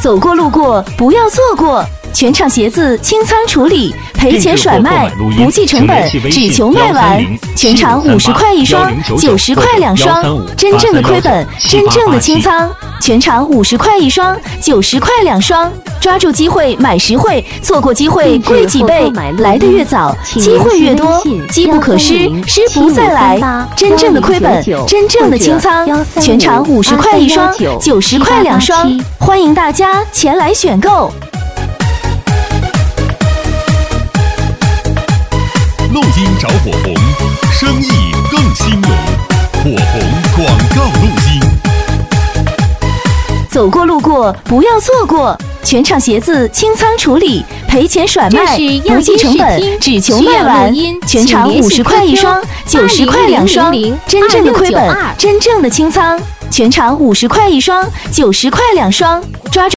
走过路过不要错过，全场鞋子清仓处理，赔钱甩卖，不计成本，只求卖完。全场50块一双，90块2双，真正的亏本，真正的清仓。全场50块一双，90块2双，抓住机会买实惠，错过机会贵几倍。来得越早，机会越多，机不可失，失不再来。真正的亏本，真正的清仓。全场50块一双，90块2双，欢迎大家前来选购。 录音找火红，生意更兴隆。火红广告录音。 走过路过不要错过，全场鞋子清仓处理，赔钱甩卖，不计成本，只求卖完。全场50块一双，90块2双，真正的亏本，真正的清仓。全场50块一双，90块2双，抓住